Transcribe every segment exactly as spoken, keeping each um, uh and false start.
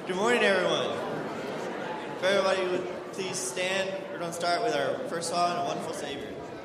Good morning, everyone. If everybody would please stand, we're going to start with our first song, A Wonderful Savior.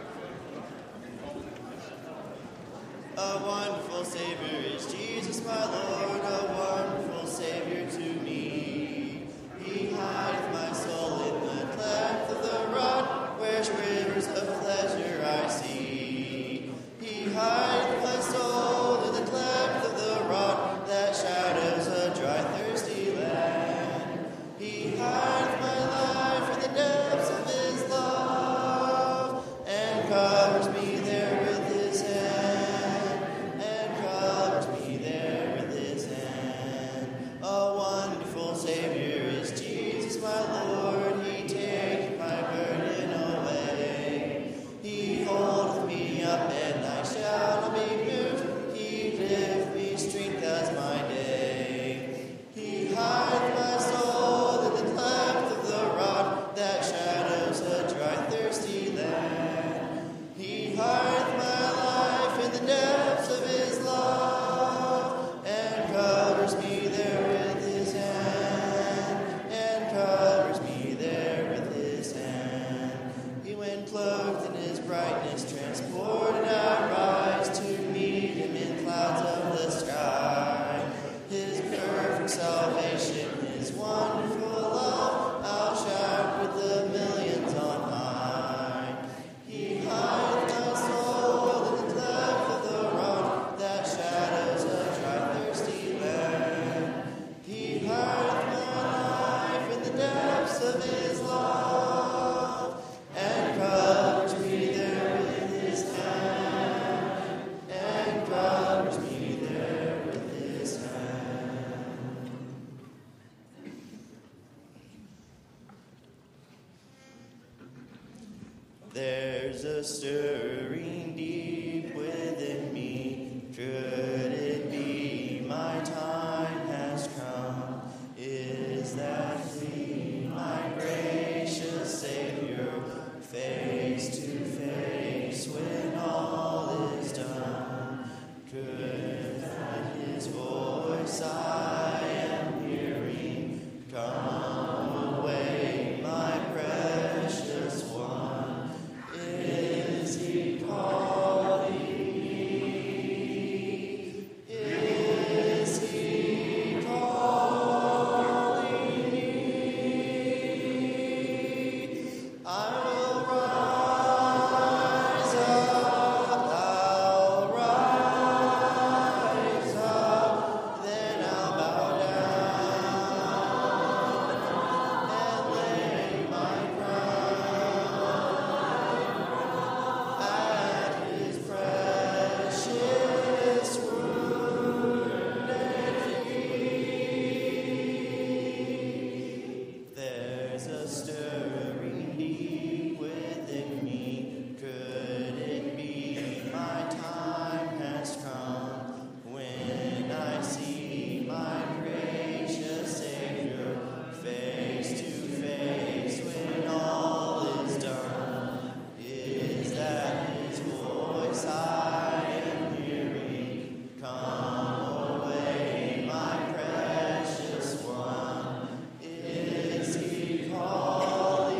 A wonderful Savior is Jesus, my Lord, a wonderful Savior to me. He hideth my soul in the cleft of the rock, where rivers of pleasure I see. He hideth my soul in the cleft of the rock, that shadows a dry, thirsty land. He hideth my life in the depths of his love, and covers me there with his hand, and covers me there with his hand. A wonderful Savior is Jesus, my Lord. He taketh my burden away. He holdeth me up, and I shall not be moved. He giveth me strength as my day. He hideth my soul in the cleft of the rock, that shadows a dry, thirsty land. He hideth my life in the depths of his love, and covers me there with his hand, and covers me there with his hand. He went clothed in his brightness, transported I rise to meet him in clouds of the sky. His perfect salvation, his wonderful love, I'll shout with the millions on high. He hideth my soul in the cleft of the rock, that shadows a dry, thirsty land. He hideth my life in the depths of his love, and covers me there with his hand, and covers me there with his hand. There's a stirring deep within me. Could it be my time has come? Is that he, my gracious Savior, face to face when all is done? Could that his voice I am hearing come away, my precious one? Is he calling me? Is he calling me? I will rise up, I'll rise up, then I'll bow down and lay my crown at his precious wounded feet. There's a stirring deep within me. Could it be my time has come when I see my gracious Savior face to face when all is done? Is that his voice I am hearing? Come away, my precious one. Is he calling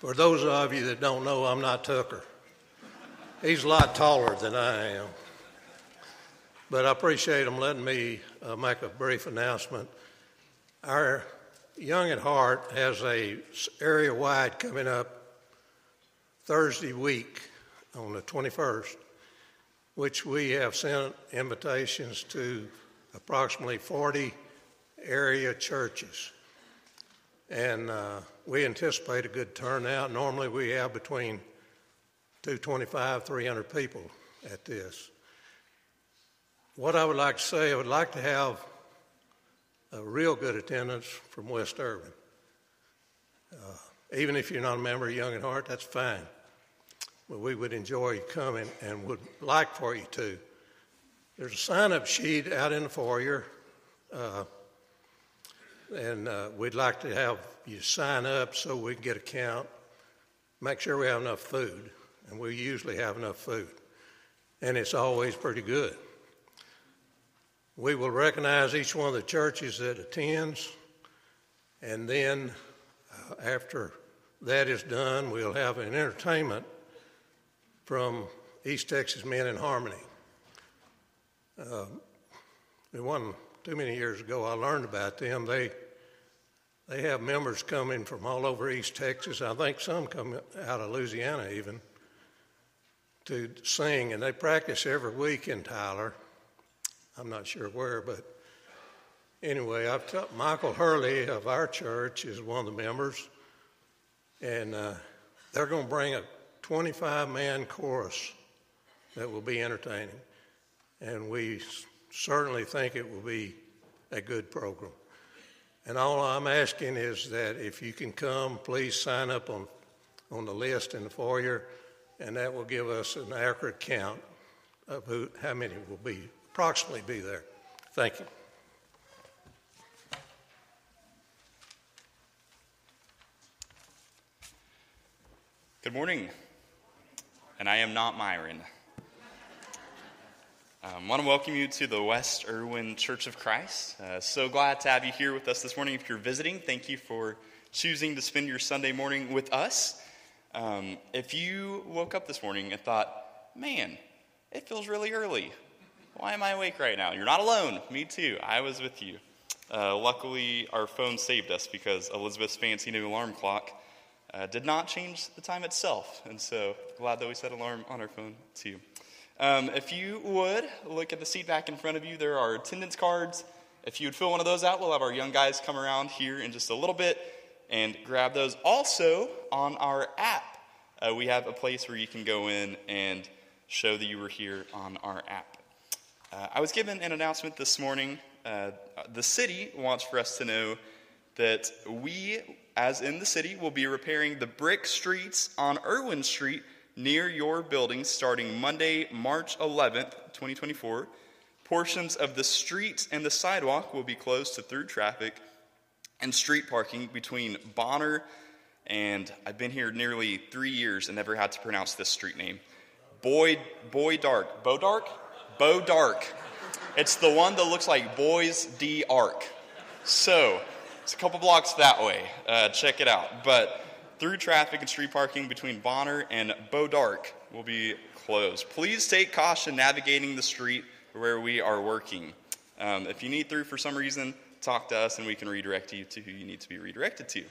For those of you that don't know, I'm not Tucker. He's a lot taller than I am. But I appreciate him letting me uh, make a brief announcement. Our Young at Heart has a area-wide coming up Thursday week on the twenty-first, which we have sent invitations to approximately forty area churches. And uh, we anticipate a good turnout. Normally we have between two twenty-five, three hundred people at this. What I would like to say, I would like to have a real good attendance from West Irving. Uh, even if you're not a member of Young at Heart, that's fine. But we would enjoy you coming and would like for you to. There's a sign-up sheet out in the foyer, uh, and uh, we'd like to have you sign up so we can get a count, make sure we have enough food, and we usually have enough food, and it's always pretty good. We will recognize each one of the churches that attends, and then uh, after that is done, we'll have an entertainment from East Texas Men in Harmony. Uh, it wasn't too many years ago I learned about them. They they have members coming from all over East Texas. I think some come out of Louisiana even to sing, and they practice every week in Tyler. I'm not sure where, but anyway, I've t- Michael Hurley of our church is one of the members, and uh, they're going to bring a twenty-five man chorus that will be entertaining, and we s- certainly think it will be a good program. And all I'm asking is that if you can come, please sign up on, on the list in the foyer, and that will give us an accurate count of who, how many will be, approximately be there. Thank you. Good morning, and I am not Myron. I um, want to welcome you to the West Irwin Church of Christ. Uh, so glad to have you here with us this morning. If you're visiting, thank you for choosing to spend your Sunday morning with us. Um, if you woke up this morning and thought, man, it feels really early. Why am I awake right now? You're not alone. Me too. I was with you. Uh, luckily, our phone saved us because Elizabeth's fancy new alarm clock uh, did not change the time itself. And so glad that we set an alarm on our phone too. Um, if you would, look at the seat back in front of you. There are attendance cards. If you would fill one of those out, we'll have our young guys come around here in just a little bit and grab those. Also, on our app, uh, we have a place where you can go in and show that you were here on our app. Uh, I was given an announcement this morning. Uh, the city wants for us to know that we, as in the city, will be repairing the brick streets on Irwin Street near your building starting Monday, March eleventh, twenty twenty-four. Portions of the streets and the sidewalk will be closed to through traffic and street parking between Bonner and, I've been here nearly three years and never had to pronounce this street name, Boy, Boy Dark. Bo Dark? Bo Dark. It's the one that looks like Boys D Ark. So, it's a couple blocks that way. Uh, check it out. But through traffic and street parking between Bonner and Bo Dark will be closed. Please take caution navigating the street where we are working. Um, if you need through for some reason, talk to us and we can redirect you to who you need to be redirected to.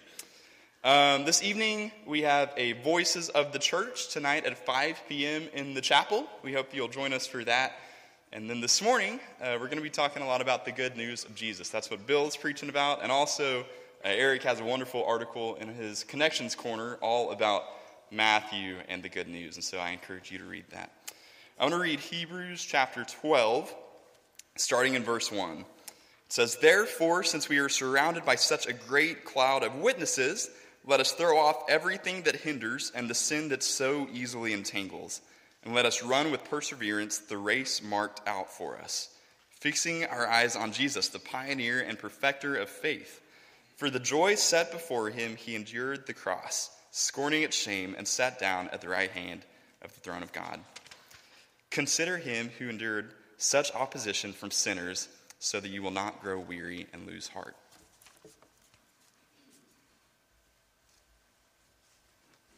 Um, this evening, we have a Voices of the Church tonight at five p.m. in the chapel. We hope you'll join us for that. And then this morning, uh, we're going to be talking a lot about the good news of Jesus. That's what Bill is preaching about. And also, uh, Eric has a wonderful article in his Connections Corner all about Matthew and the good news. And so I encourage you to read that. I want to read Hebrews chapter twelve, starting in verse one. It says, "Therefore, since we are surrounded by such a great cloud of witnesses, let us throw off everything that hinders and the sin that so easily entangles. And let us run with perseverance the race marked out for us, fixing our eyes on Jesus, the pioneer and perfecter of faith. For the joy set before him, he endured the cross, scorning its shame, and sat down at the right hand of the throne of God. Consider him who endured such opposition from sinners, so that you will not grow weary and lose heart."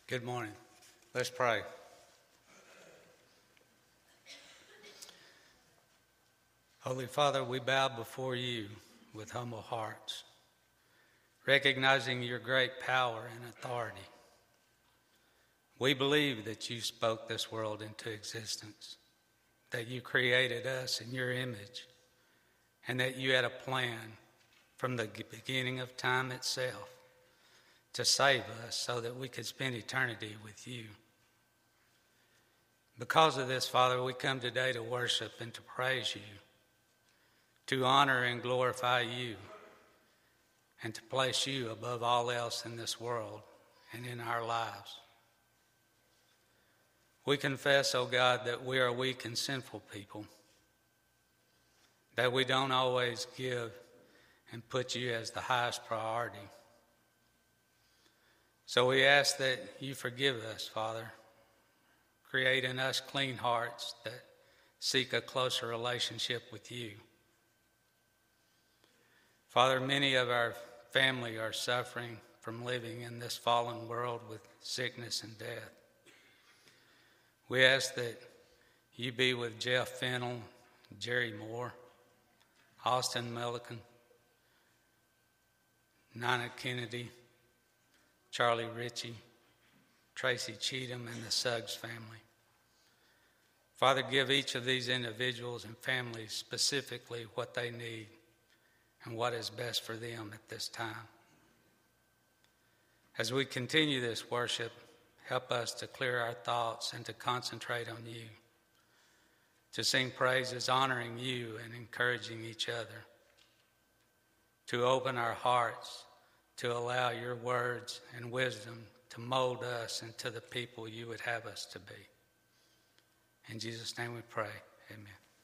Good morning. Let's pray. Holy Father, we bow before you with humble hearts, recognizing your great power and authority. We believe that you spoke this world into existence, that you created us in your image, and that you had a plan from the beginning of time itself to save us so that we could spend eternity with you. Because of this, Father, we come today to worship and to praise you, to honor and glorify you, and to place you above all else in this world and in our lives. We confess, O God, that we are weak and sinful people, that we don't always give and put you as the highest priority. So we ask that you forgive us, Father. Create in us clean hearts that seek a closer relationship with you. Father, many of our family are suffering from living in this fallen world with sickness and death. We ask that you be with Jeff Fennell, Jerry Moore, Austin Milliken, Nina Kennedy, Charlie Ritchie, Tracy Cheatham, and the Suggs family. Father, give each of these individuals and families specifically what they need and what is best for them at this time. As we continue this worship, help us to clear our thoughts and to concentrate on you, to sing praises honoring you and encouraging each other, to open our hearts, to allow your words and wisdom to mold us into the people you would have us to be. In Jesus' name we pray, amen.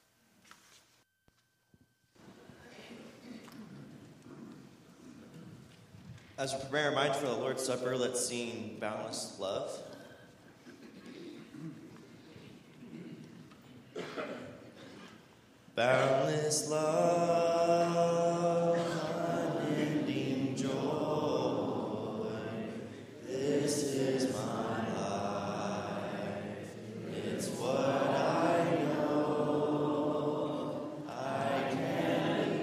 As we prepare our minds for the Lord's Supper, let's sing Boundless Love. Boundless love, unending joy, this is my life, it's what I know, I can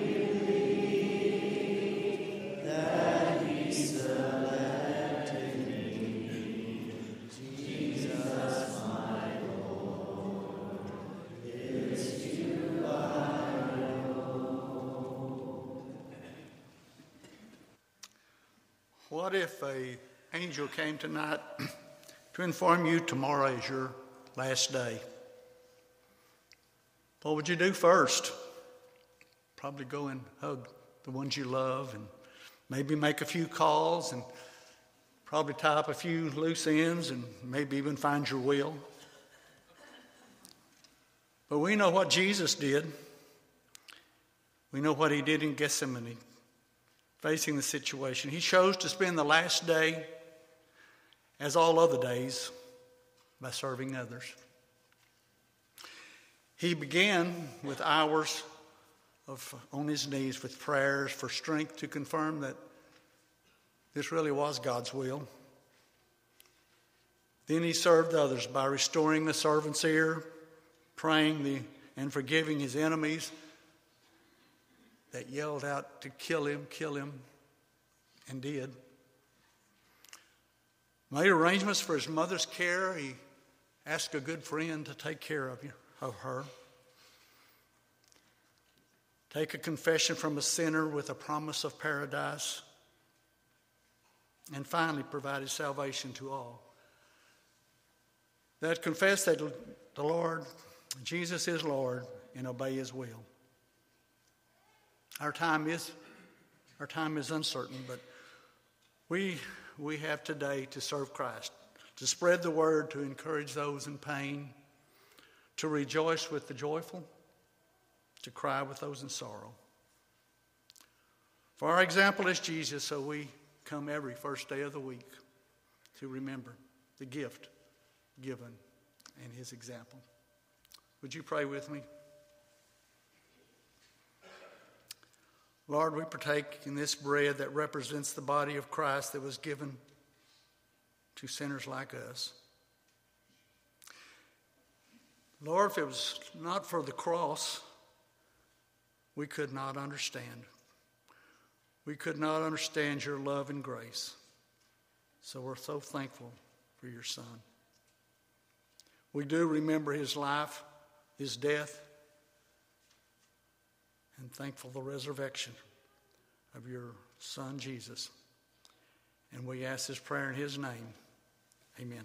believe that He selected me, Jesus my Lord, it's you I know. What if a angel came tonight to inform you tomorrow is your last day? What would you do first? Probably go and hug the ones you love and maybe make a few calls and probably tie up a few loose ends and maybe even find your will. But we know what Jesus did. We know what he did in Gethsemane, facing the situation. He chose to spend the last day, as all other days, by serving others. He began with hours of on his knees with prayers for strength to confirm that this really was God's will. Then he served others by restoring the servant's ear, praying the, and forgiving his enemies that yelled out to kill him, kill him, and did. Made arrangements for his mother's care. He asked a good friend to take care of, you, of her. Take a confession from a sinner with a promise of paradise. And finally provided salvation to all. That confess that the Lord, Jesus is Lord, and obey his will. Our time is, our time is uncertain, but we, we have today to serve Christ, to spread the word, to encourage those in pain, to rejoice with the joyful, to cry with those in sorrow. For our example is Jesus, so we come every first day of the week to remember the gift given and his example. Would you pray with me? Lord, we partake in this bread that represents the body of Christ that was given to sinners like us. Lord, if it was not for the cross, we could not understand. We could not understand your love and grace. So we're so thankful for your Son. We do remember his life, his death, and thankful for the resurrection of your Son, Jesus. And we ask this prayer in his name. Amen.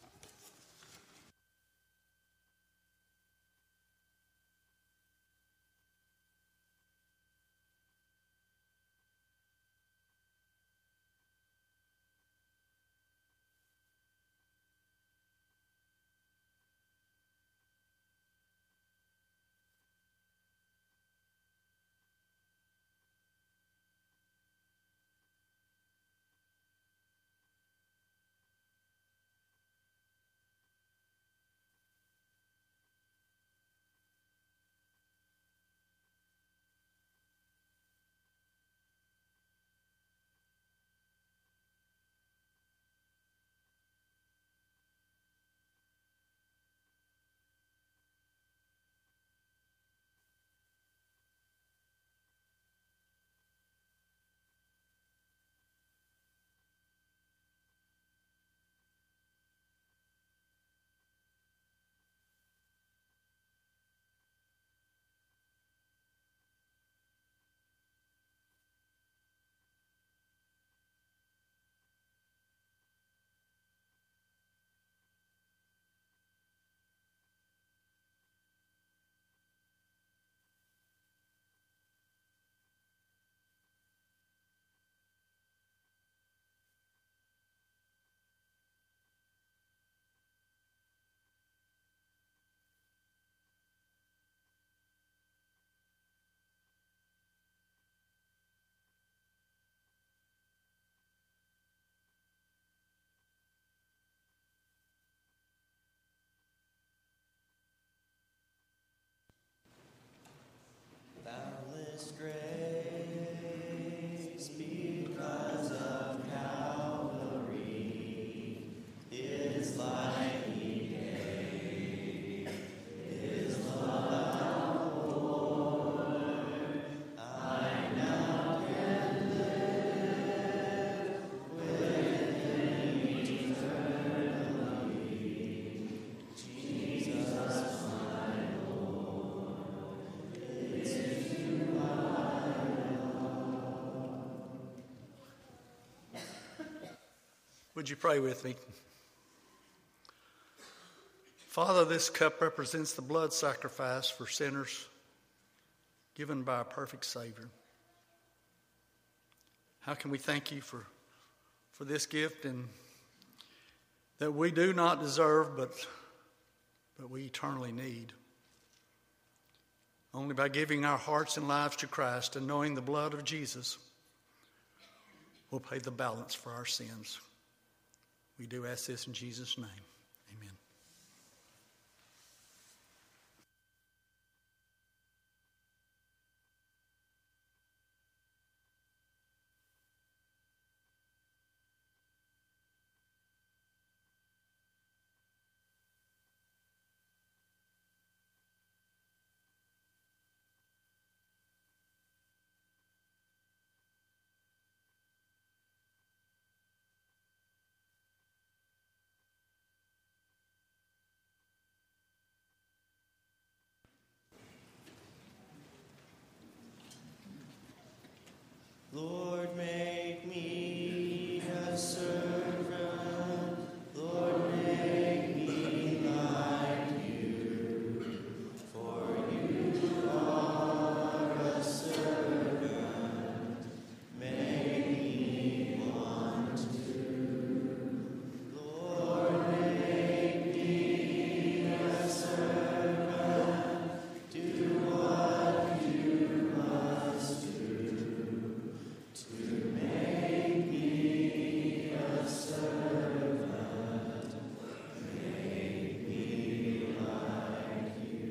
Boundless grace, because of Calvary, His life He gave, His love, Lord, I now can live with Him eternally. Jesus, my Lord, it's you I Would you pray with me? Father, this cup represents the blood sacrifice for sinners given by a perfect Savior. How can we thank you for, for this gift and that we do not deserve, but, but we eternally need? Only by giving our hearts and lives to Christ and knowing the blood of Jesus will pay the balance for our sins. We do ask this in Jesus' name. Amen. Lord, make me a servant. Lord, make me like you. For you are a servant. Make me one too. Lord, make me a servant. Do what you must do. To make me a servant, make me like you.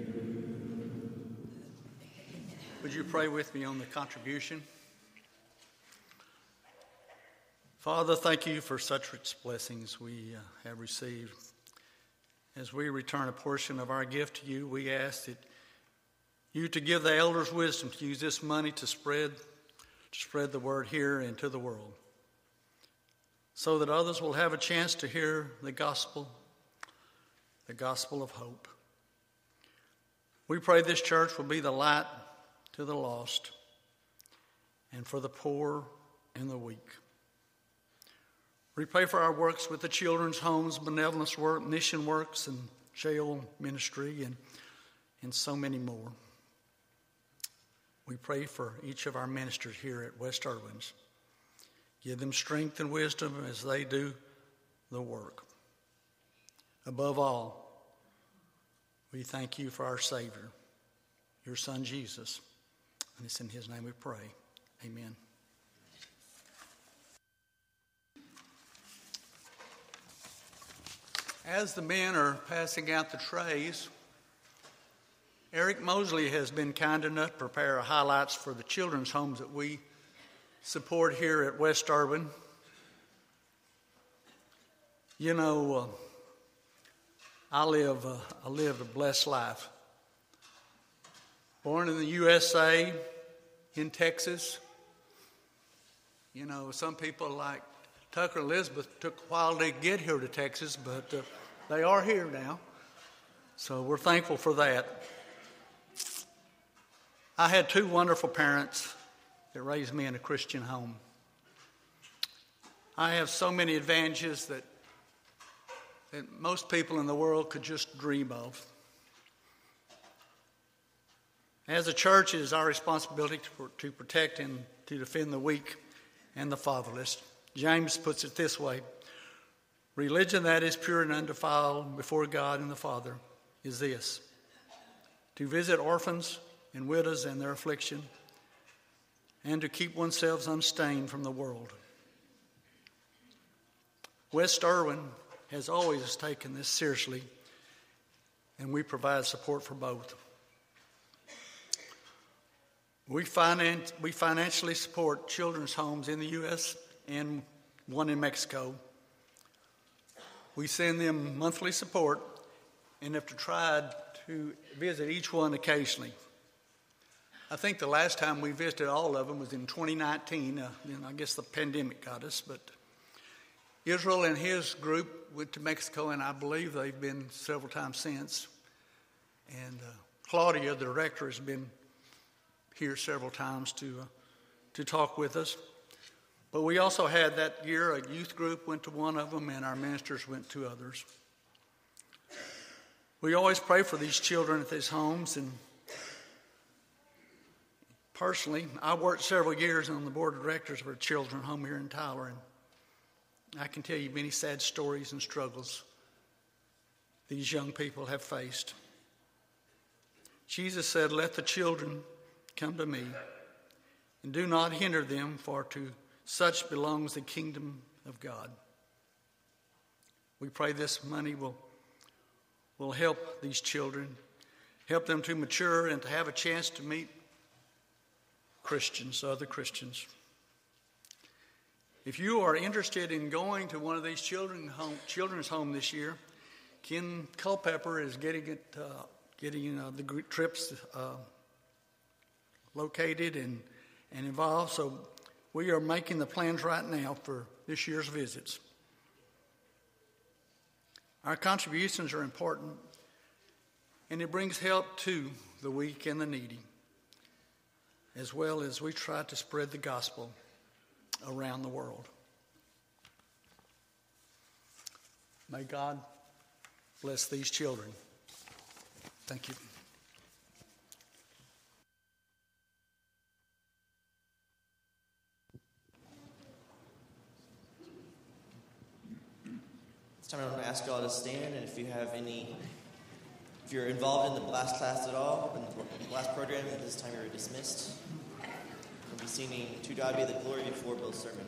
Would you pray with me on the contribution? Father, thank you for such rich blessings we uh, have received. As we return a portion of our gift to you, we ask that you to give the elders wisdom to use this money to spread, to spread the word here and to the world, so that others will have a chance to hear the gospel, the gospel of hope. We pray this church will be the light to the lost and for the poor and the weak. We pray for our works with the children's homes, benevolence work, mission works, and jail ministry, and, and so many more. We pray for each of our ministers here at West Irwins. Give them strength and wisdom as they do the work. Above all, we thank you for our Savior, your Son Jesus. And it's in his name we pray. Amen. As the men are passing out the trays, Eric Mosley has been kind enough to prepare highlights for the children's homes that we support here at West Irwin. You know, uh, I live uh, I lived a blessed life. Born in the U S A, in Texas. You know, some people like Tucker and Elizabeth took a while to get here to Texas, but uh, they are here now. So we're thankful for that. I had two wonderful parents that raised me in a Christian home. I have so many advantages that, that most people in the world could just dream of. As a church, it is our responsibility to, to protect and to defend the weak and the fatherless. James puts it this way: religion that is pure and undefiled before God and the Father is this: to visit orphans and widows in their affliction, and to keep oneself unstained from the world. West Irwin has always taken this seriously, and we provide support for both. We, finance, we financially support children's homes in the U S and one in Mexico. We send them monthly support and have tried to visit each one occasionally. I think the last time we visited all of them was in twenty nineteen. Uh, and I guess the pandemic got us. But Israel and his group went to Mexico, and I believe they've been several times since. And uh, Claudia, the director, has been here several times to uh, to talk with us. But we also had that year a youth group went to one of them, and our ministers went to others. We always pray for these children at these homes, and personally, I worked several years on the board of directors of a children's home here in Tyler, and I can tell you many sad stories and struggles these young people have faced. Jesus said, "Let the children come to me, and do not hinder them, for to such belongs the kingdom of God." We pray this money will, will help these children, help them to mature and to have a chance to meet Christians, other Christians. If you are interested in going to one of these children home, children's home this year, Ken Culpepper is getting it, uh, getting uh, the trips uh, located and, and involved. So we are making the plans right now for this year's visits. Our contributions are important, and it brings help to the weak and the needy, as well as we try to spread the gospel around the world. May God bless these children. Thank you. This time I'm going to ask you all to stand, and if you have any, if you're involved in the blast class at all, in the blast program, at this time you're dismissed. We'll be singing "To God Be the Glory" before Bill's sermon.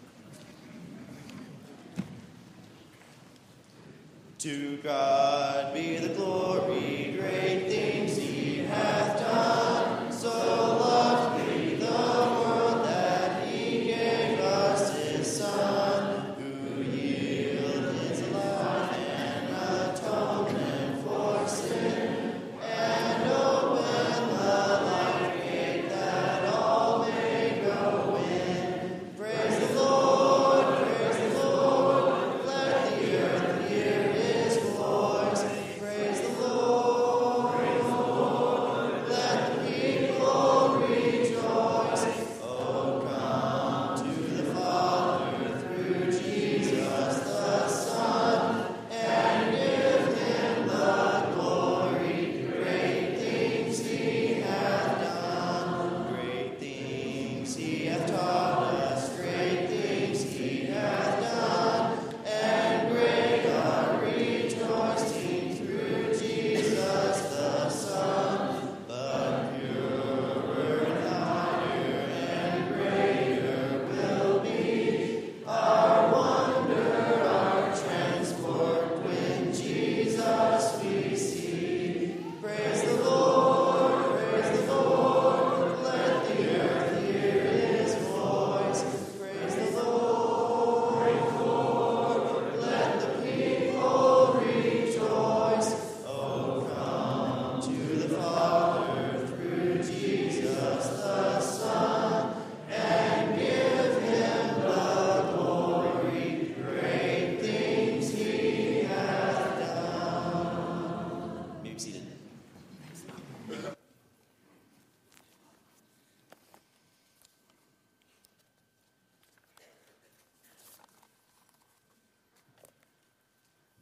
To God be the glory, great things he hath done, so loved we the world that he gave us his Son.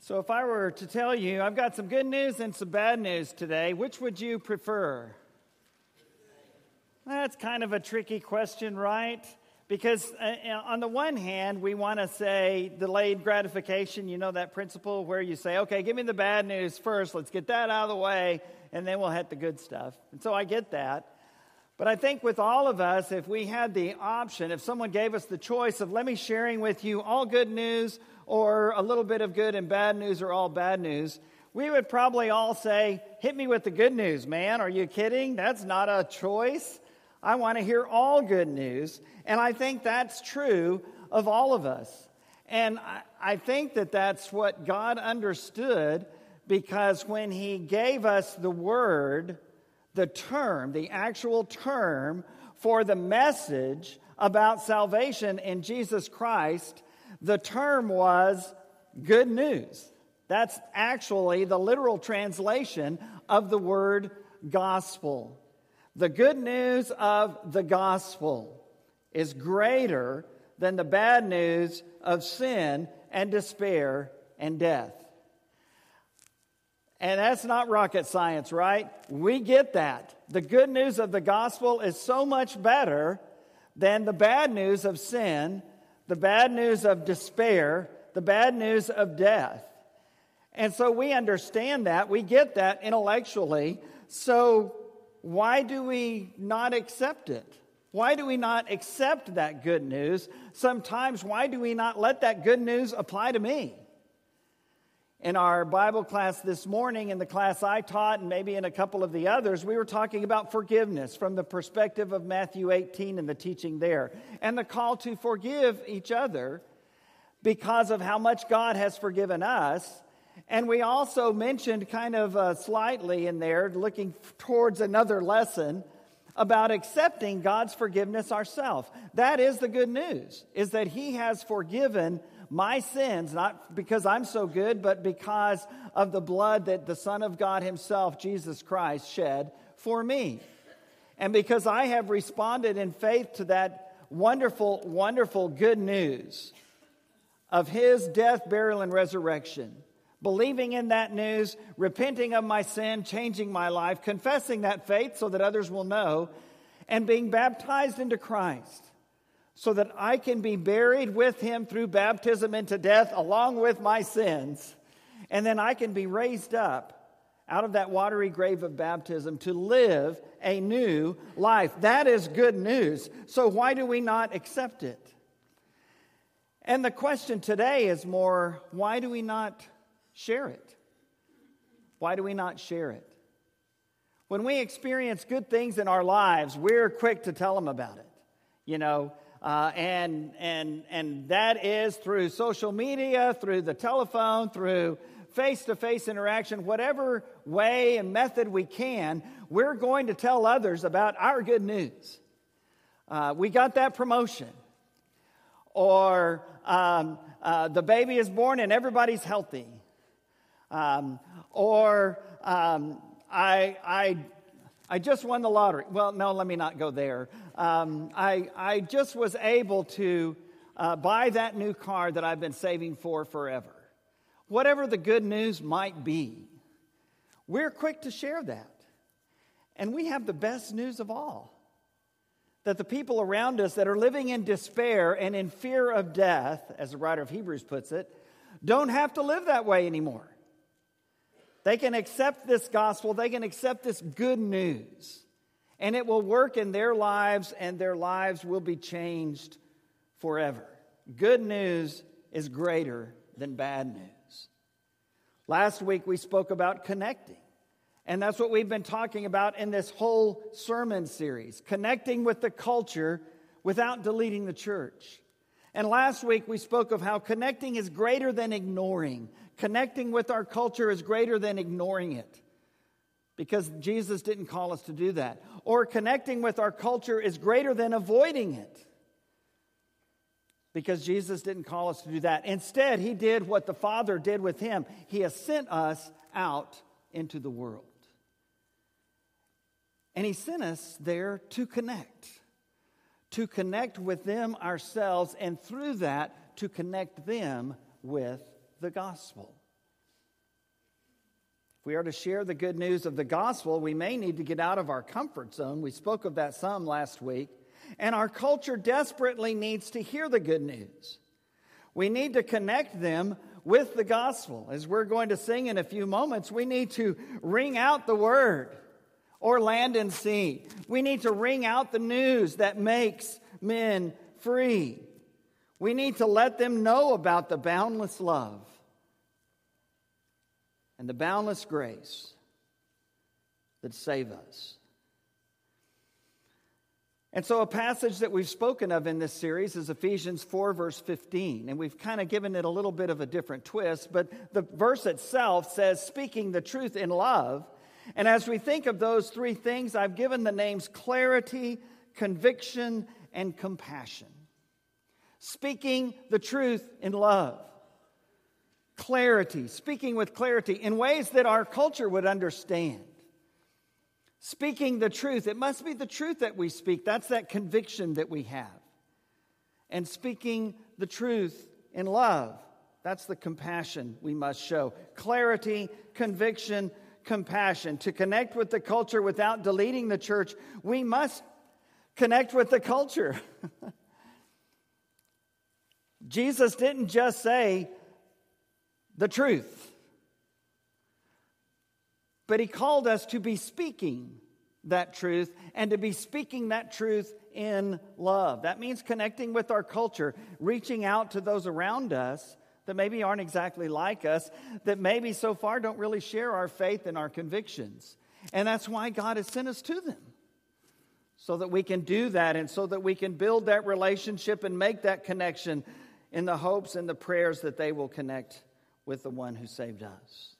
So if I were to tell you, I've got some good news and some bad news today, which would you prefer? That's kind of a tricky question, right? Because uh, on the one hand, we want to say delayed gratification. You know that principle where you say, okay, give me the bad news first. Let's get that out of the way, and then we'll hit the good stuff. And so I get that. But I think with all of us, if we had the option, if someone gave us the choice of let me sharing with you all good news or a little bit of good and bad news or all bad news, we would probably all say, hit me with the good news, man. Are you kidding? That's not a choice. I want to hear all good news. And I think that's true of all of us. And I, I think that that's what God understood, because when he gave us the word, the term, the actual term for the message about salvation in Jesus Christ, the term was good news. That's actually the literal translation of the word gospel. The good news of the gospel is greater than the bad news of sin and despair and death. And that's not rocket science, right? We get that. The good news of the gospel is so much better than the bad news of sin, the bad news of despair, the bad news of death. And so we understand that. We get that intellectually. So why do we not accept it? Why do we not accept that good news? Sometimes, why do we not let that good news apply to me? In our Bible class this morning, in the class I taught, and maybe in a couple of the others, we were talking about forgiveness from the perspective of Matthew eighteen and the teaching there, and the call to forgive each other because of how much God has forgiven us. And we also mentioned kind of uh, slightly in there, looking towards another lesson about accepting God's forgiveness ourselves. That is the good news, is that he has forgiven my sins, not because I'm so good, but because of the blood that the Son of God himself, Jesus Christ, shed for me. And because I have responded in faith to that wonderful, wonderful good news of his death, burial, and resurrection, believing in that news, repenting of my sin, changing my life, confessing that faith so that others will know, and being baptized into Christ, so that I can be buried with him through baptism into death along with my sins. And then I can be raised up out of that watery grave of baptism to live a new life. That is good news. So why do we not accept it? And the question today is more, why do we not share it? Why do we not share it? When we experience good things in our lives, we're quick to tell them about it. You know, Uh, and and and that is through social media, through the telephone, through face-to-face interaction, whatever way and method we can, we're going to tell others about our good news. Uh, we got that promotion. Or um, uh, the baby is born and everybody's healthy. Um, or um, I I. I just won the lottery. Well, no, let me not go there. Um, I, I just was able to uh, buy that new car that I've been saving for forever. Whatever the good news might be, we're quick to share that. And we have the best news of all. That the people around us that are living in despair and in fear of death, as the writer of Hebrews puts it, don't have to live that way anymore. They can accept this gospel, they can accept this good news, and it will work in their lives, and their lives will be changed forever. Good news is greater than bad news. Last week we spoke about connecting, and that's what we've been talking about in this whole sermon series, connecting with the culture without deleting the church. And last week we spoke of how connecting is greater than ignoring. Connecting with our culture is greater than ignoring it, because Jesus didn't call us to do that. Or connecting with our culture is greater than avoiding it, because Jesus didn't call us to do that. Instead, he did what the Father did with him. He has sent us out into the world. And he sent us there to connect. To connect with them ourselves, and through that, to connect them with the gospel. If we are to share the good news of the gospel, we may need to get out of our comfort zone. We spoke of that some last week. And our culture desperately needs to hear the good news. We need to connect them with the gospel. As we're going to sing in a few moments, we need to ring out the word, or land and sea. We need to ring out the news that makes men free. We need to let them know about the boundless love and the boundless grace that save us. And so a passage that we've spoken of in this series is Ephesians four, verse fifteen. And we've kind of given it a little bit of a different twist. But the verse itself says, speaking the truth in love. And as we think of those three things, I've given the names clarity, conviction, and compassion. Speaking the truth in love. Clarity, speaking with clarity in ways that our culture would understand. Speaking the truth, it must be the truth that we speak. That's that conviction that we have. And speaking the truth in love, that's the compassion we must show. Clarity, conviction, compassion. To connect with the culture without deleting the church, we must connect with the culture. Jesus didn't just say the truth, but he called us to be speaking that truth and to be speaking that truth in love. That means connecting with our culture, reaching out to those around us that maybe aren't exactly like us, that maybe so far don't really share our faith and our convictions. And that's why God has sent us to them, so that we can do that and so that we can build that relationship and make that connection in the hopes and the prayers that they will connect with the one who saved us.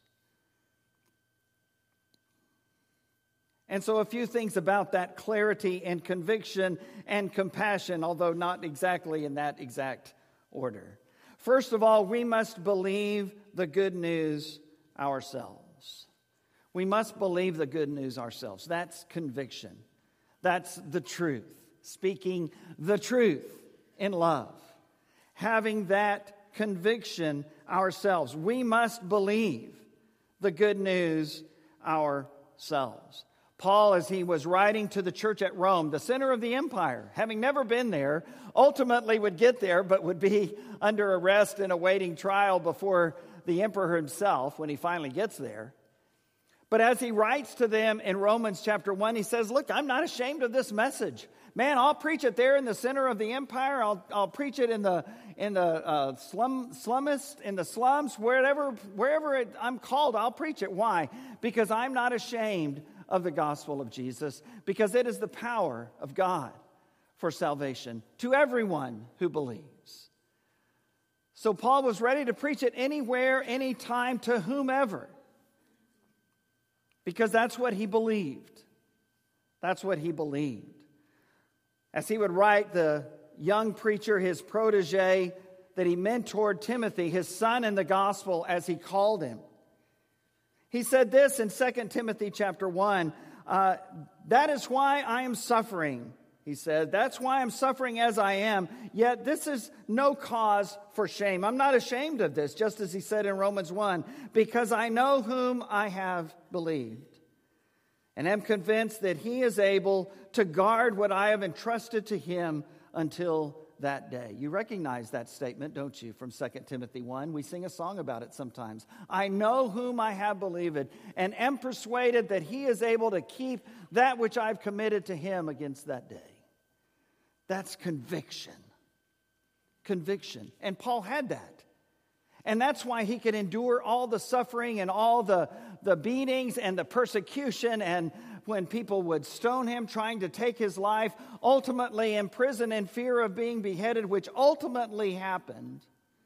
And so a few things about that clarity and conviction and compassion, although not exactly in that exact order. First of all, we must believe the good news ourselves. We must believe the good news ourselves. That's conviction. That's the truth. Speaking the truth in love. Having that conviction ourselves. We must believe the good news ourselves. Paul, as he was writing to the church at Rome, the center of the empire, having never been there, ultimately would get there, but would be under arrest and awaiting trial before the emperor himself when he finally gets there. But as he writes to them in Romans chapter one, he says, look, I'm not ashamed of this message. Man, I'll preach it there in the center of the empire. I'll, I'll preach it in the in the uh, slum slumist, in the slums, wherever wherever it, I'm called, I'll preach it. Why? Because I'm not ashamed of the gospel of Jesus, because it is the power of God for salvation to everyone who believes. So Paul was ready to preach it anywhere, anytime, to whomever, because that's what he believed. That's what he believed. As he would write the young preacher, his protege, that he mentored, Timothy, his son in the gospel, as he called him. He said this in Second Timothy chapter one, uh, that is why I am suffering, he said. That's why I'm suffering as I am, yet this is no cause for shame. I'm not ashamed of this, just as he said in Romans one, because I know whom I have believed, and am convinced that he is able to guard what I have entrusted to him until that day. You recognize that statement, don't you, from Second Timothy one? We sing a song about it sometimes. I know whom I have believed, and am persuaded that he is able to keep that which I've committed to him against that day. That's conviction. Conviction. And Paul had that. And that's why he could endure all the suffering and all the, the beatings and the persecution, and when people would stone him trying to take his life, ultimately in prison in fear of being beheaded, which ultimately happened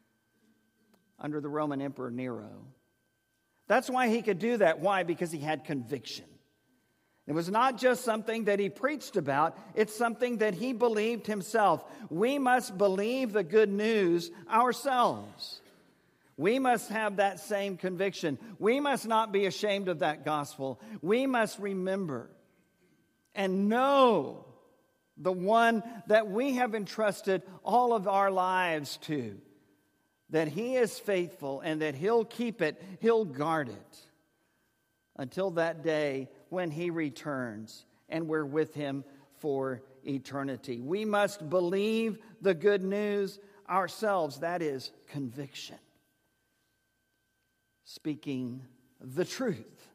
under the Roman Emperor Nero. That's why he could do that. Why? Because he had conviction. It was not just something that he preached about, it's something that he believed himself. We must believe the good news ourselves. We must have that same conviction. We must not be ashamed of that gospel. We must remember and know the one that we have entrusted all of our lives to, that he is faithful and that he'll keep it, he'll guard it until that day when he returns and we're with him for eternity. We must believe the good news ourselves. That is conviction. Speaking the truth.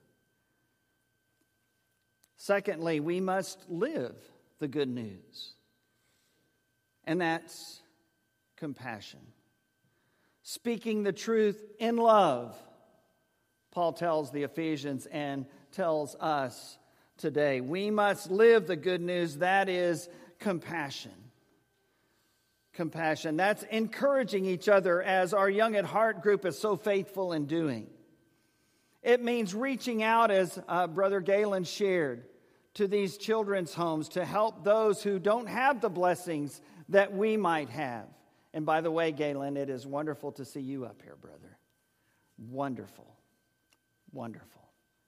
Secondly, we must live the good news. And that's compassion. Speaking the truth in love. Paul tells the Ephesians and tells us today. We must live the good news. That is compassion. Compassion. That's encouraging each other, as our Young at Heart group is so faithful in doing. It means reaching out, as uh, Brother Galen shared, to these children's homes to help those who don't have the blessings that we might have. And by the way, Galen, it is wonderful to see you up here, brother. Wonderful. Wonderful.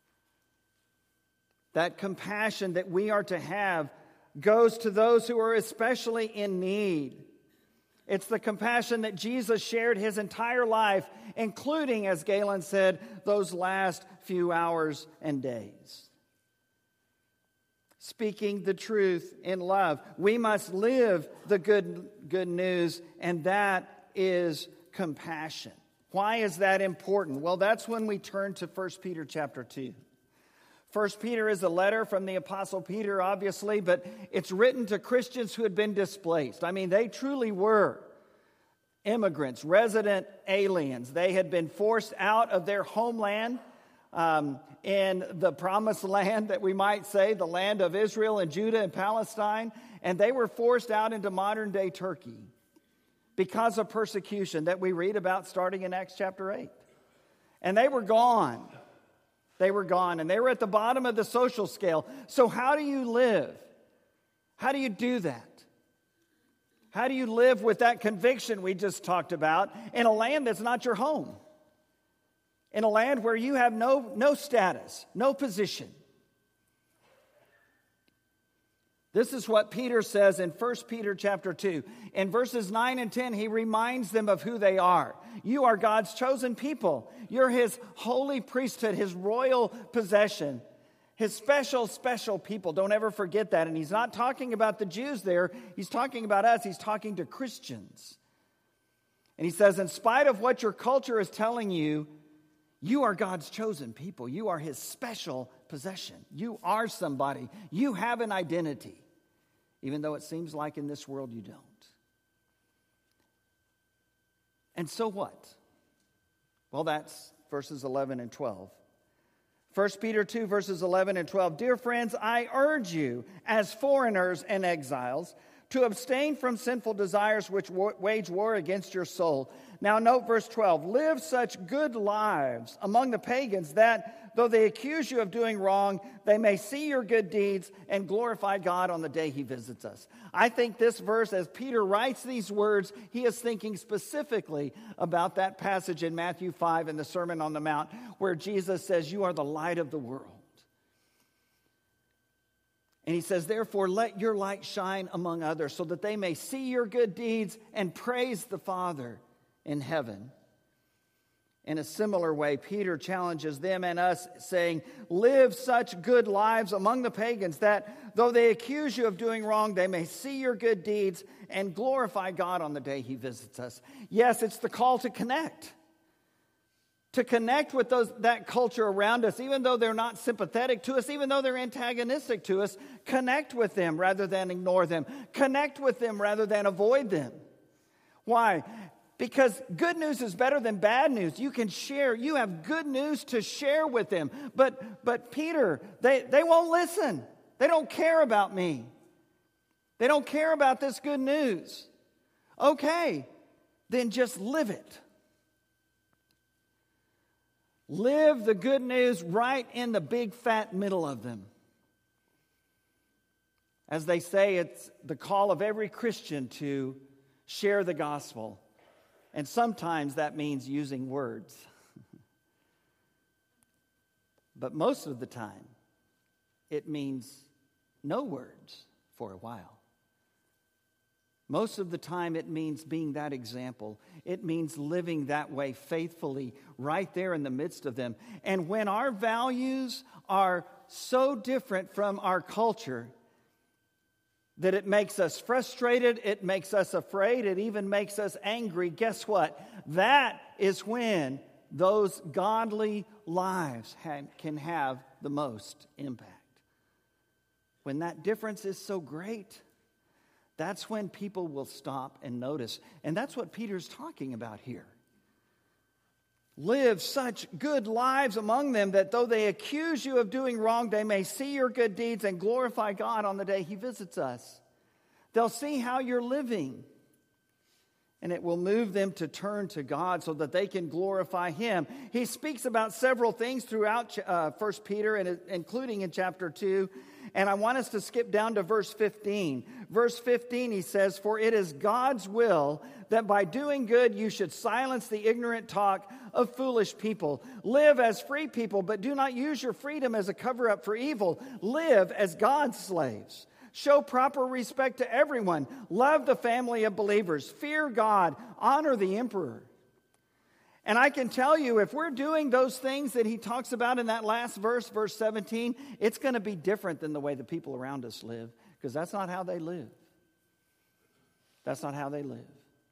That compassion that we are to have goes to those who are especially in need. It's the compassion that Jesus shared his entire life, including, as Galen said, those last few hours and days. Speaking the truth in love. We must live the good, good news, and that is compassion. Why is that important? Well, that's when we turn to First Peter chapter two. First Peter is a letter from the Apostle Peter, obviously, but it's written to Christians who had been displaced. I mean, they truly were immigrants, resident aliens. They had been forced out of their homeland um, in the promised land, that we might say, the land of Israel and Judah and Palestine, and they were forced out into modern-day Turkey because of persecution that we read about starting in Acts chapter eight. And they were gone. They were gone, and they were at the bottom of the social scale. So how do you live? How do you do that? How do you live with that conviction we just talked about in a land that's not your home? In a land where you have no, no status, no position. This is what Peter says in First Peter chapter two. In verses nine and ten, he reminds them of who they are. You are God's chosen people. You're his holy priesthood, his royal possession, his special, special people. Don't ever forget that. And he's not talking about the Jews there. He's talking about us. He's talking to Christians. And he says, in spite of what your culture is telling you, you are God's chosen people. You are his special possession. You are somebody. You have an identity, even though it seems like in this world you don't. And so what? Well, that's verses eleven and twelve. First Peter two, verses eleven and twelve. Dear friends, I urge you, as foreigners and exiles, to abstain from sinful desires which wage war against your soul. Now note verse twelve. Live such good lives among the pagans that, though they accuse you of doing wrong, they may see your good deeds and glorify God on the day he visits us. I think this verse, as Peter writes these words, he is thinking specifically about that passage in Matthew five in the Sermon on the Mount, where Jesus says, you are the light of the world. And he says, therefore, let your light shine among others so that they may see your good deeds and praise the Father in heaven. In a similar way, Peter challenges them and us, saying, live such good lives among the pagans that, though they accuse you of doing wrong, they may see your good deeds and glorify God on the day he visits us. Yes, it's the call to connect. To connect with those that culture around us, even though they're not sympathetic to us, even though they're antagonistic to us, connect with them rather than ignore them. Connect with them rather than avoid them. Why? Because good news is better than bad news. You can share. You have good news to share with them. But but Peter, they, they won't listen. They don't care about me. They don't care about this good news. Okay, then just live it. Live the good news right in the big fat middle of them. As they say, it's the call of every Christian to share the gospel. And sometimes that means using words. But most of the time, it means no words for a while. Most of the time it means being that example. It means living that way faithfully right there in the midst of them. And when our values are so different from our culture that it makes us frustrated, it makes us afraid, it even makes us angry, guess what? That is when those godly lives ha- can have the most impact. When that difference is so great, that's when people will stop and notice. And that's what Peter's talking about here. Live such good lives among them that though they accuse you of doing wrong, they may see your good deeds and glorify God on the day He visits us. They'll see how you're living. And it will move them to turn to God so that they can glorify Him. He speaks about several things throughout uh, First Peter, and including in chapter two. And I want us to skip down to verse fifteen. Verse fifteen, he says, "For it is God's will that by doing good you should silence the ignorant talk of foolish people. Live as free people, but do not use your freedom as a cover-up for evil. Live as God's slaves. Show proper respect to everyone. Love the family of believers. Fear God. Honor the emperor." And I can tell you, if we're doing those things that he talks about in that last verse, verse seventeen, it's going to be different than the way the people around us live, because that's not how they live. That's not how they live.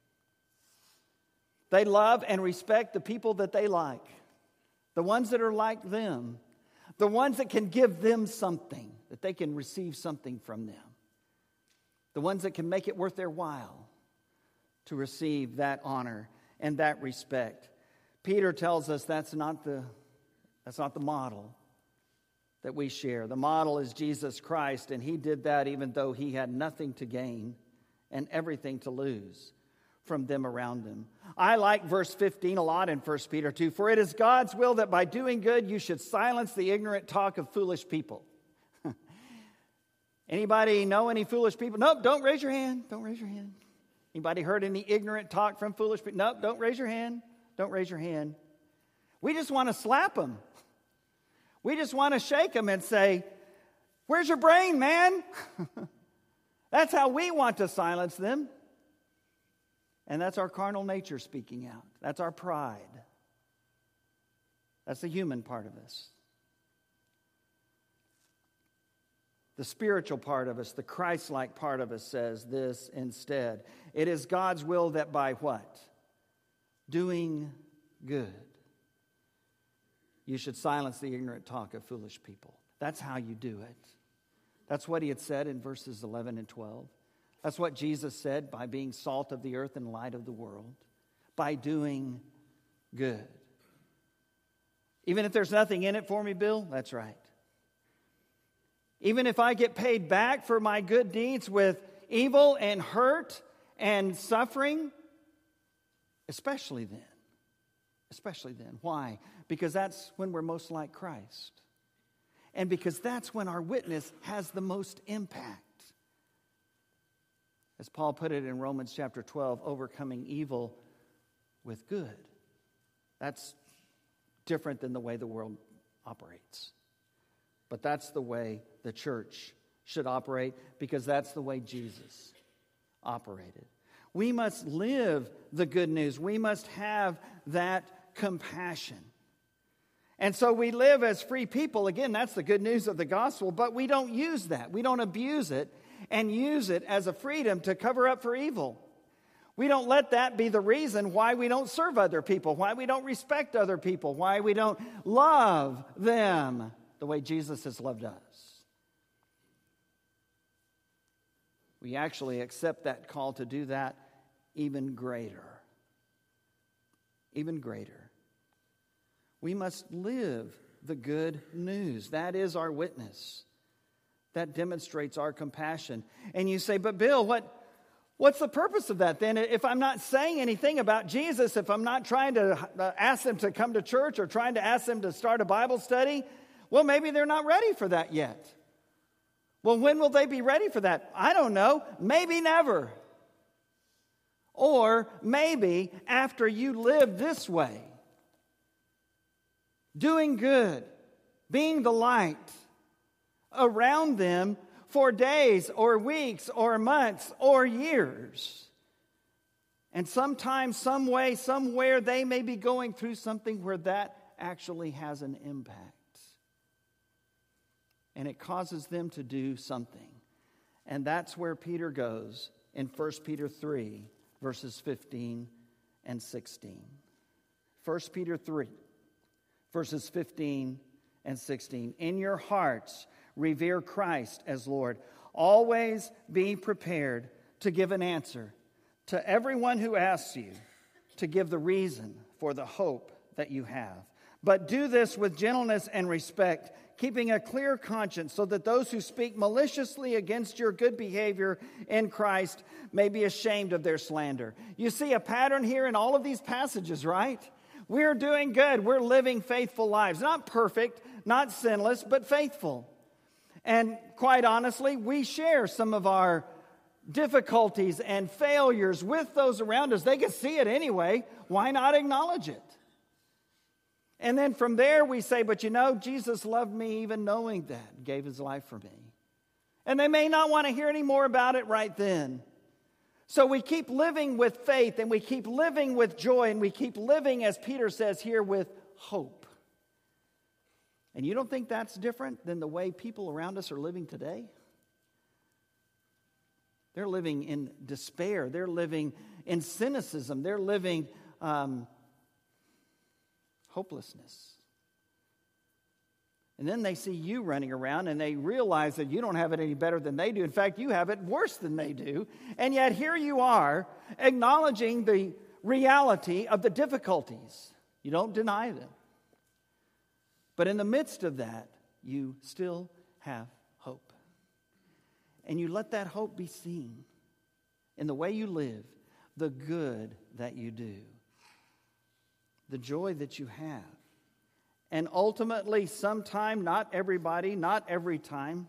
They love and respect the people that they like, the ones that are like them, the ones that can give them something, that they can receive something from them, the ones that can make it worth their while to receive that honor and that respect. Peter tells us that's not the, that's not the model that we share. The model is Jesus Christ, and he did that even though he had nothing to gain and everything to lose from them around him. I like verse fifteen a lot in First Peter two. "For it is God's will that by doing good you should silence the ignorant talk of foolish people." Anybody know any foolish people? Nope, don't raise your hand. Don't raise your hand. Anybody heard any ignorant talk from foolish people? Nope, don't raise your hand. Don't raise your hand. We just want to slap them. We just want to shake them and say, "Where's your brain, man?" That's how we want to silence them. And that's our carnal nature speaking out. That's our pride. That's the human part of us. The spiritual part of us, the Christ-like part of us says this instead. It is God's will that by what? Doing good, you should silence the ignorant talk of foolish people. That's how you do it. That's what he had said in verses eleven and twelve. That's what Jesus said, by being salt of the earth and light of the world, by doing good. Even if there's nothing in it for me, Bill, that's right. Even if I get paid back for my good deeds with evil and hurt and suffering, especially then. Especially then. Why? Because that's when we're most like Christ. And because that's when our witness has the most impact. As Paul put it in Romans chapter twelve, overcoming evil with good. That's different than the way the world operates. But that's the way the church should operate, because that's the way Jesus operated. We must live the good news. We must have that compassion. And so we live as free people. Again, that's the good news of the gospel, but we don't use that. We don't abuse it and use it as a freedom to cover up for evil. We don't let that be the reason why we don't serve other people, why we don't respect other people, why we don't love them the way Jesus has loved us. We actually accept that call to do that even greater. Even greater. We must live the good news. That is our witness. That demonstrates our compassion. And you say, "But Bill, what, what's the purpose of that then? If I'm not saying anything about Jesus, if I'm not trying to ask them to come to church or trying to ask them to start a Bible study, well, maybe they're not ready for that yet." Well, when will they be ready for that? I don't know. Maybe never. Or maybe after you live this way, doing good, being the light around them for days or weeks or months or years. And sometimes, some way, somewhere, they may be going through something where that actually has an impact. And it causes them to do something. And that's where Peter goes in First Peter three, verses fifteen and sixteen. First Peter three, verses fifteen and sixteen. In your hearts, revere Christ as Lord. Always be prepared to give an answer to everyone who asks you to give the reason for the hope that you have. But do this with gentleness and respect, keeping a clear conscience, so that those who speak maliciously against your good behavior in Christ may be ashamed of their slander. You see a pattern here in all of these passages, right? We're doing good. We're living faithful lives. Not perfect, not sinless, but faithful. And quite honestly, we share some of our difficulties and failures with those around us. They can see it anyway. Why not acknowledge it? And then from there we say, but you know, Jesus loved me even knowing that, gave his life for me. And they may not want to hear any more about it right then. So we keep living with faith, and we keep living with joy, and we keep living, as Peter says here, with hope. And you don't think that's different than the way people around us are living today? They're living in despair. They're living in cynicism. They're living um, hopelessness. And then they see you running around and they realize that you don't have it any better than they do. In fact, you have it worse than they do. And yet here you are acknowledging the reality of the difficulties. You don't deny them. But in the midst of that, you still have hope. And you let that hope be seen in the way you live, the good that you do, the joy that you have. And ultimately, sometime, not everybody, not every time,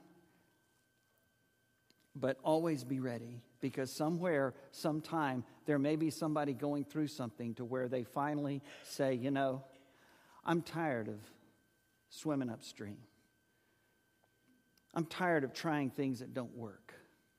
but always be ready. Because somewhere, sometime, there may be somebody going through something to where they finally say, you know, I'm tired of swimming upstream. I'm tired of trying things that don't work.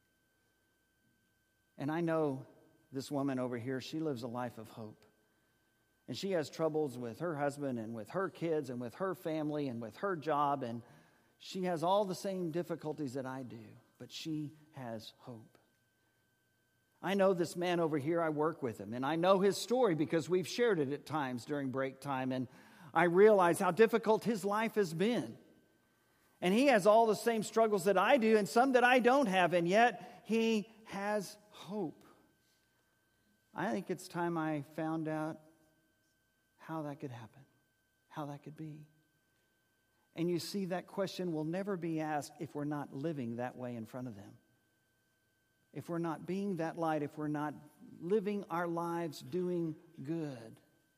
And I know this woman over here, she lives a life of hope. And she has troubles with her husband and with her kids and with her family and with her job. And she has all the same difficulties that I do, but she has hope. I know this man over here, I work with him. And I know his story because we've shared it at times during break time. And I realize how difficult his life has been. And he has all the same struggles that I do and some that I don't have. And yet he has hope. I think it's time I found out how that could happen, how that could be. And you see, that question will never be asked if we're not living that way in front of them. If we're not being that light, if we're not living our lives doing good.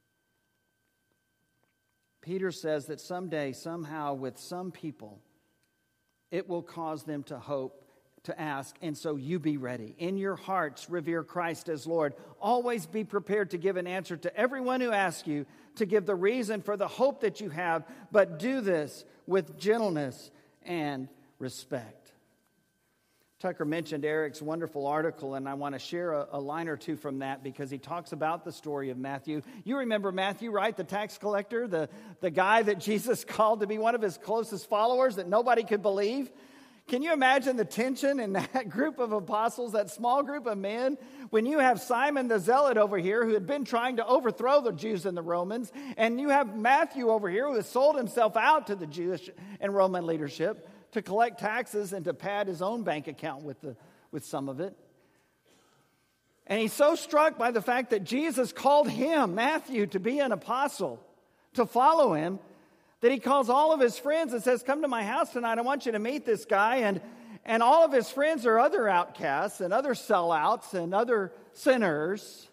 Peter says that someday, somehow, with some people, it will cause them to hope, to ask, and so you be ready. In your hearts, revere Christ as Lord. Always be prepared to give an answer to everyone who asks you, to give the reason for the hope that you have, but do this with gentleness and respect. Tucker mentioned Eric's wonderful article, and I want to share a, a line or two from that because he talks about the story of Matthew. You remember Matthew, right? The tax collector, the, the guy that Jesus called to be one of his closest followers that nobody could believe. Can you imagine the tension in that group of apostles, that small group of men, when you have Simon the Zealot over here who had been trying to overthrow the Jews and the Romans, and you have Matthew over here who has sold himself out to the Jewish and Roman leadership to collect taxes and to pad his own bank account with, the, with some of it. And he's so struck by the fact that Jesus called him, Matthew, to be an apostle, to follow him, that he calls all of his friends and says, come to my house tonight. I want you to meet this guy. And, and all of his friends are other outcasts and other sellouts and other sinners.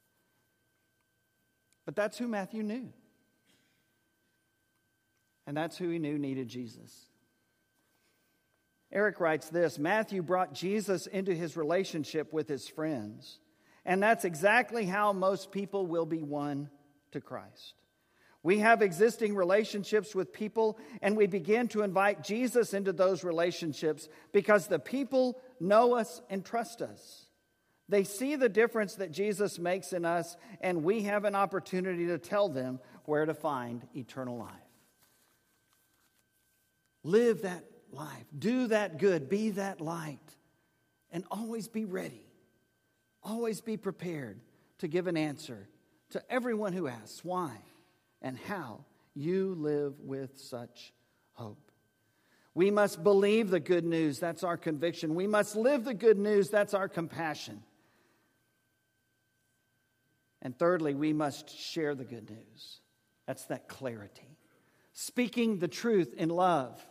But that's who Matthew knew. And that's who he knew needed Jesus. Eric writes this: Matthew brought Jesus into his relationship with his friends. And that's exactly how most people will be won to Christ. We have existing relationships with people, and we begin to invite Jesus into those relationships because the people know us and trust us. They see the difference that Jesus makes in us, and we have an opportunity to tell them where to find eternal life. Live that life. Do that good. Be that light. And always be ready. Always be prepared to give an answer to everyone who asks why and how you live with such hope. We must believe the good news. That's our conviction. We must live the good news. That's our compassion. And thirdly, we must share the good news. That's that clarity. Speaking the truth in love.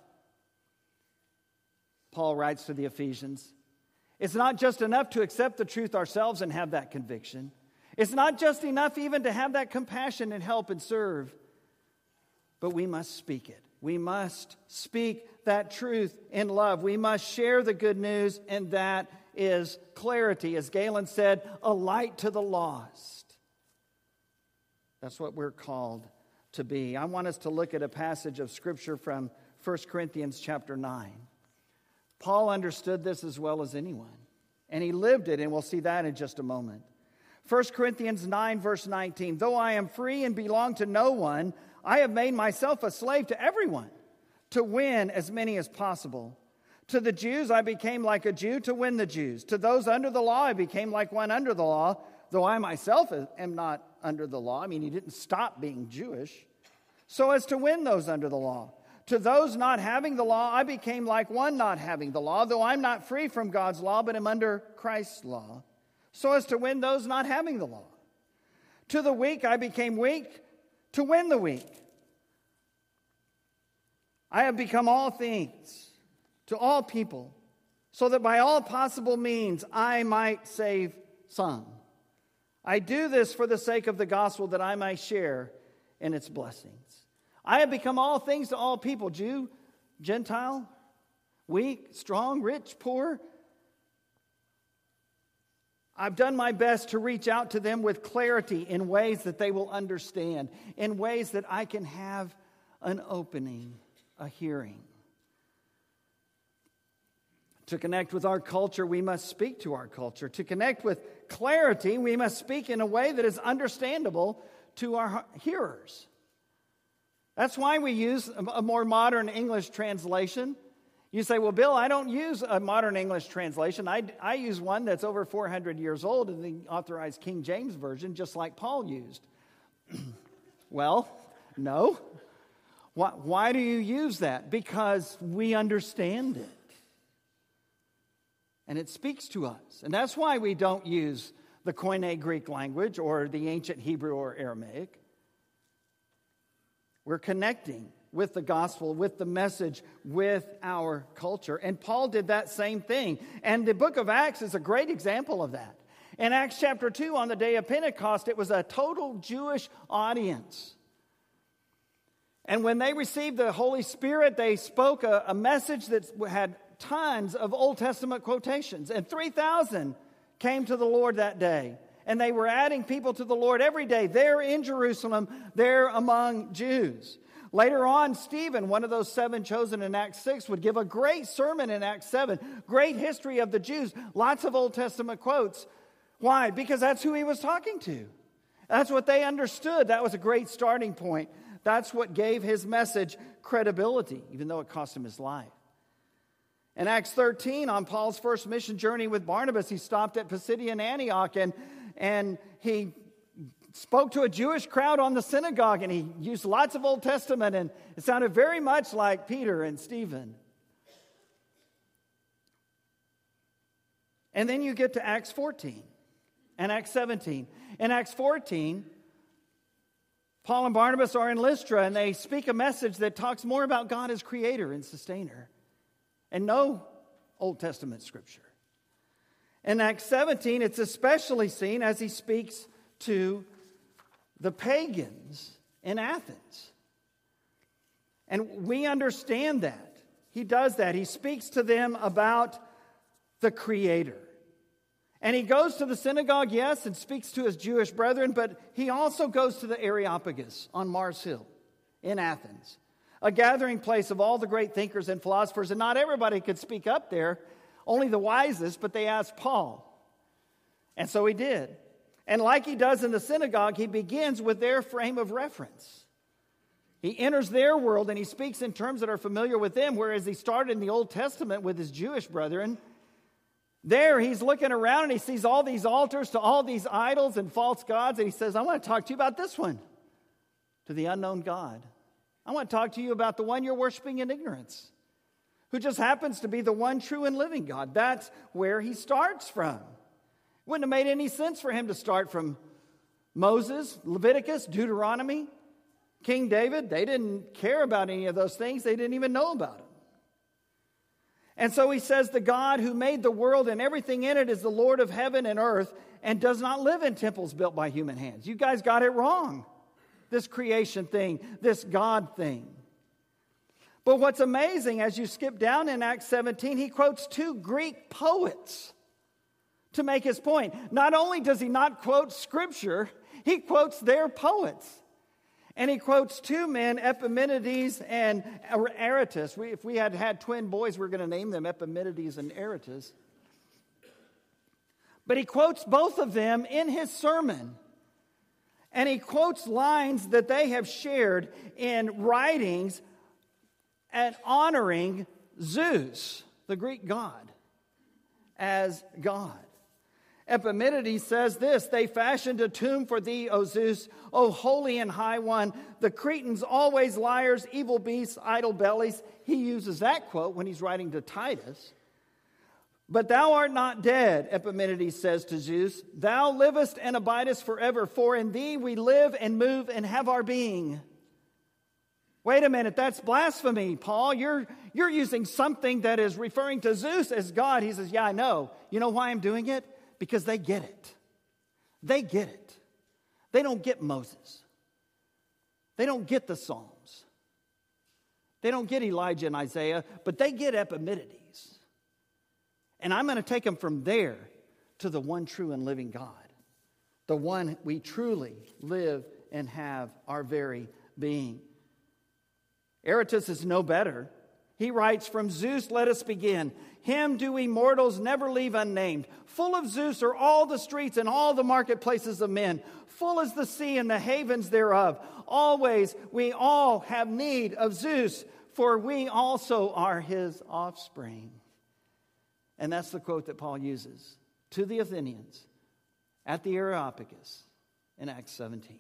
Paul writes to the Ephesians, it's not just enough to accept the truth ourselves and have that conviction. It's not just enough even to have that compassion and help and serve. But we must speak it. We must speak that truth in love. We must share the good news, and that is clarity. As Galen said, a light to the lost. That's what we're called to be. I want us to look at a passage of Scripture from First Corinthians chapter nine. Paul understood this as well as anyone, and he lived it, and we'll see that in just a moment. First Corinthians nine, verse nineteen, though I am free and belong to no one, I have made myself a slave to everyone to win as many as possible. To the Jews I became like a Jew to win the Jews. To those under the law I became like one under the law, though I myself am not under the law. I mean, he didn't stop being Jewish, so as to win those under the law. To those not having the law, I became like one not having the law, though I'm not free from God's law, but am under Christ's law, so as to win those not having the law. To the weak I became weak to win the weak. I have become all things to all people, so that by all possible means I might save some. I do this for the sake of the gospel, that I might share in its blessings. I have become all things to all people, Jew, Gentile, weak, strong, rich, poor. I've done my best to reach out to them with clarity in ways that they will understand, in ways that I can have an opening, a hearing. To connect with our culture, we must speak to our culture. To connect with clarity, we must speak in a way that is understandable to our hearers. That's why we use a more modern English translation. You say, well, Bill, I don't use a modern English translation. I, I use one that's over four hundred years old in the Authorized King James Version, just like Paul used. Well, no. Why, why do you use that? Because we understand it. And it speaks to us. And that's why we don't use the Koine Greek language or the ancient Hebrew or Aramaic. We're connecting with the gospel, with the message, with our culture. And Paul did that same thing. And the book of Acts is a great example of that. In Acts chapter two, on the day of Pentecost, it was a total Jewish audience. And when they received the Holy Spirit, they spoke a, a message that had tons of Old Testament quotations. And three thousand came to the Lord that day. And they were adding people to the Lord every day. There in Jerusalem, there among Jews. Later on, Stephen, one of those seven chosen in Acts six, would give a great sermon in Acts seven. Great history of the Jews. Lots of Old Testament quotes. Why? Because that's who he was talking to. That's what they understood. That was a great starting point. That's what gave his message credibility, even though it cost him his life. In Acts thirteen, on Paul's first mission journey with Barnabas, he stopped at Pisidian Antioch and, and he spoke to a Jewish crowd on the synagogue, and he used lots of Old Testament, and it sounded very much like Peter and Stephen. And then you get to Acts fourteen and Acts seventeen. In Acts fourteen, Paul and Barnabas are in Lystra, and they speak a message that talks more about God as creator and sustainer, and no Old Testament scripture. In Acts seventeen, it's especially seen as he speaks to the pagans in Athens. And we understand that. He does that. He speaks to them about the Creator. And he goes to the synagogue, yes, and speaks to his Jewish brethren, but he also goes to the Areopagus on Mars Hill in Athens, a gathering place of all the great thinkers and philosophers. And not everybody could speak up there, only the wisest, but they asked Paul. And so he did. And like he does in the synagogue, he begins with their frame of reference. He enters their world and he speaks in terms that are familiar with them, whereas he started in the Old Testament with his Jewish brethren. There he's looking around and he sees all these altars to all these idols and false gods, and he says, I want to talk to you about this one, to the unknown God. I want to talk to you about the one you're worshiping in ignorance, who just happens to be the one true and living God. That's where he starts from. Wouldn't have made any sense for him to start from Moses, Leviticus, Deuteronomy, King David. They didn't care about any of those things. They didn't even know about them. And so he says, the God who made the world and everything in it is the Lord of heaven and earth and does not live in temples built by human hands. You guys got it wrong. This creation thing, this God thing. But what's amazing, as you skip down in Acts seventeen, he quotes two Greek poets to make his point. Not only does he not quote Scripture, he quotes their poets. And he quotes two men, Epimenides and Aratus. We, if we had had twin boys, we're going to name them Epimenides and Aratus. But he quotes both of them in his sermon. And he quotes lines that they have shared in writings and honoring Zeus, the Greek god, as God. Epimenides says this, they fashioned a tomb for thee, O Zeus, O holy and high one. The Cretans, always liars, evil beasts, idle bellies. He uses that quote when he's writing to Titus. But thou art not dead, Epimenides says to Zeus. Thou livest and abidest forever, for in thee we live and move and have our being. Wait a minute, that's blasphemy, Paul. You're, you're using something that is referring to Zeus as God. He says, yeah, I know. You know why I'm doing it? Because they get it. They get it. They don't get Moses. They don't get the Psalms. They don't get Elijah and Isaiah, but they get Epimenides. And I'm going to take them from there to the one true and living God, the one we truly live and have our very being. Aratus is no better. He writes, from Zeus let us begin. Him do we mortals never leave unnamed. Full of Zeus are all the streets and all the marketplaces of men. Full is the sea and the havens thereof. Always we all have need of Zeus, for we also are his offspring. And that's the quote that Paul uses to the Athenians at the Areopagus in Acts seventeen.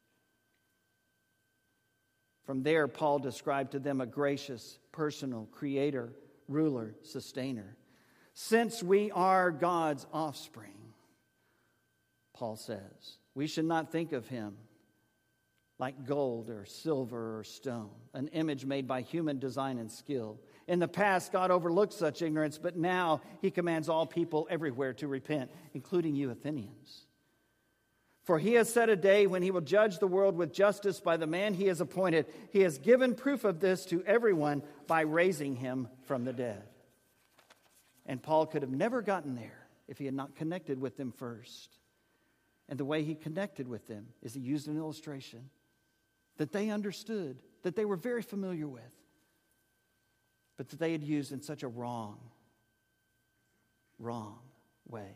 From there, Paul described to them a gracious, personal creator, ruler, sustainer. Since we are God's offspring, Paul says, we should not think of him like gold or silver or stone, an image made by human design and skill. In the past, God overlooked such ignorance, but now he commands all people everywhere to repent, including you Athenians. For he has set a day when he will judge the world with justice by the man he has appointed. He has given proof of this to everyone by raising him from the dead. And Paul could have never gotten there if he had not connected with them first. And the way he connected with them is he used an illustration that they understood, that they were very familiar with, but that they had used in such a wrong, wrong way.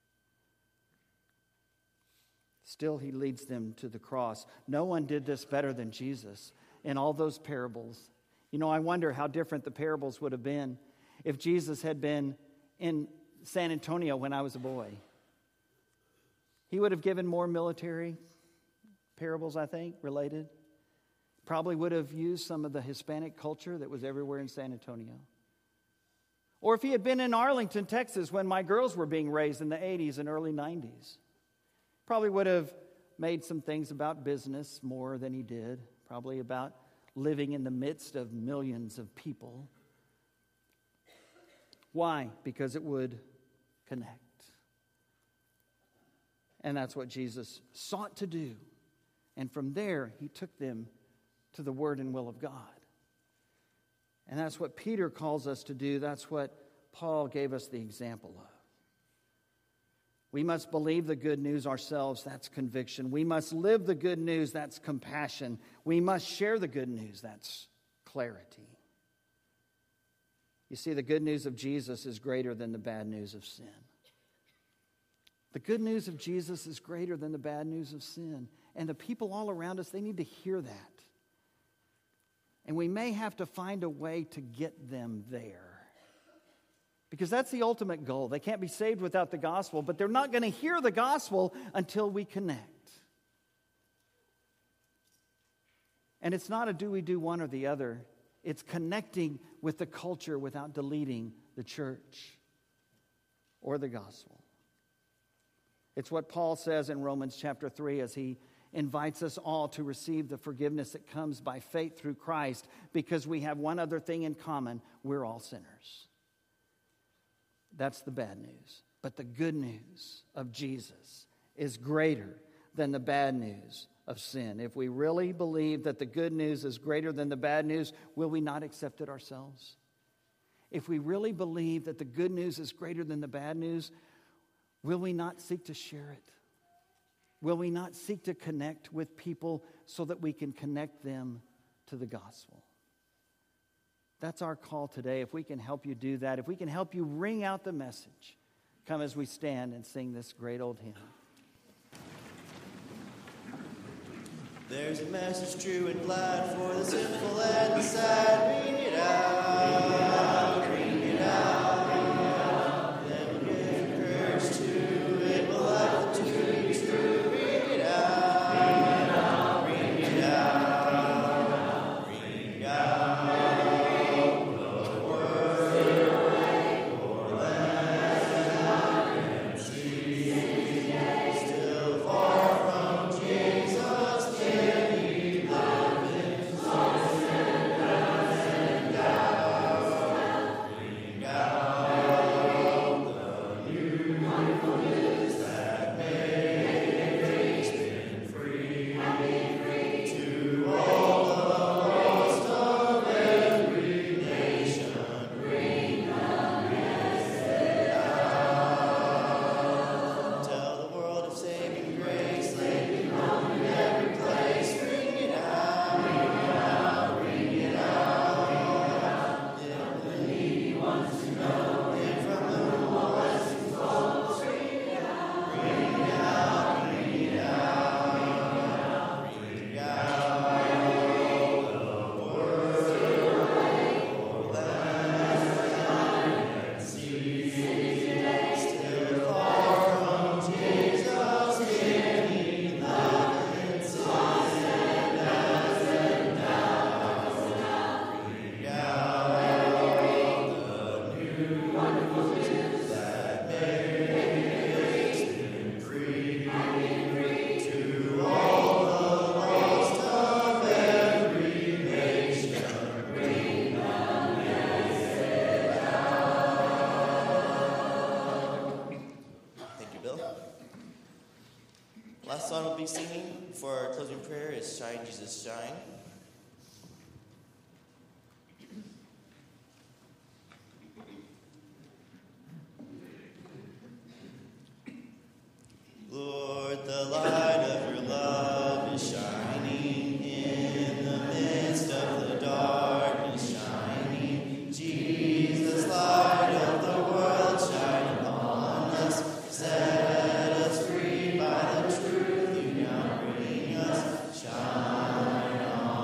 Still, he leads them to the cross. No one did this better than Jesus in all those parables. You know, I wonder how different the parables would have been if Jesus had been in San Antonio when I was a boy. He would have given more military parables, I think, related. Probably would have used some of the Hispanic culture that was everywhere in San Antonio. Or if he had been in Arlington, Texas, when my girls were being raised in the eighties and early nineties. Probably would have made some things about business more than he did. Probably about living in the midst of millions of people. Why? Because it would connect. And that's what Jesus sought to do. And from there, he took them to the word and will of God. And that's what Peter calls us to do. That's what Paul gave us the example of. We must believe the good news ourselves. That's conviction. We must live the good news. That's compassion. We must share the good news. That's clarity. You see, the good news of Jesus is greater than the bad news of sin. The good news of Jesus is greater than the bad news of sin. And the people all around us, they need to hear that. And we may have to find a way to get them there. Because that's the ultimate goal. They can't be saved without the gospel, but they're not going to hear the gospel until we connect. And it's not a do we do one or the other. It's connecting with the culture without deleting the church or the gospel. It's what Paul says in Romans chapter three as he invites us all to receive the forgiveness that comes by faith through Christ, because we have one other thing in common: we're all sinners. That's the bad news. But the good news of Jesus is greater than the bad news of sin. If we really believe that the good news is greater than the bad news, will we not accept it ourselves? If we really believe that the good news is greater than the bad news, will we not seek to share it? Will we not seek to connect with people so that we can connect them to the gospel? That's our call today. If we can help you do that, if we can help you ring out the message, come as we stand and sing this great old hymn. There's a message true and glad for the sinful and the sad. Ring it out, ring it out, ring it out. Then give courage to it, will have to be true. Ring it out, ring it out, ring it out. Last song we'll be singing for our closing prayer is Shine, Jesus, Shine. Lord, the light of your love is shining in the midst of the darkness shining. Jesus, light of the world, shine upon us. Set us free by the truth you now bring us. Shine on.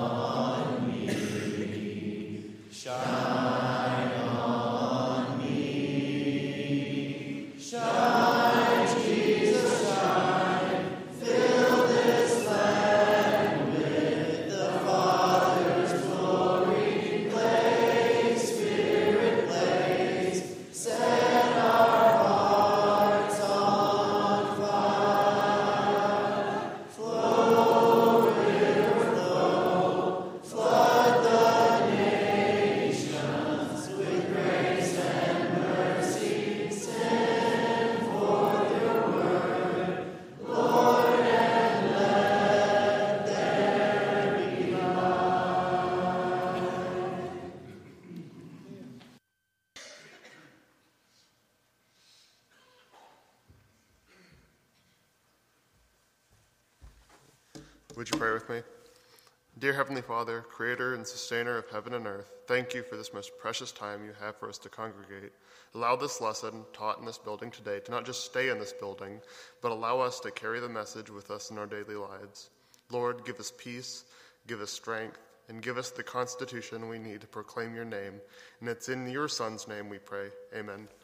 Would you pray with me? Dear Heavenly Father, creator and sustainer of heaven and earth, thank you for this most precious time you have for us to congregate. Allow this lesson taught in this building today to not just stay in this building, but allow us to carry the message with us in our daily lives. Lord, give us peace, give us strength, and give us the constitution we need to proclaim your name. And it's in your Son's name we pray. Amen.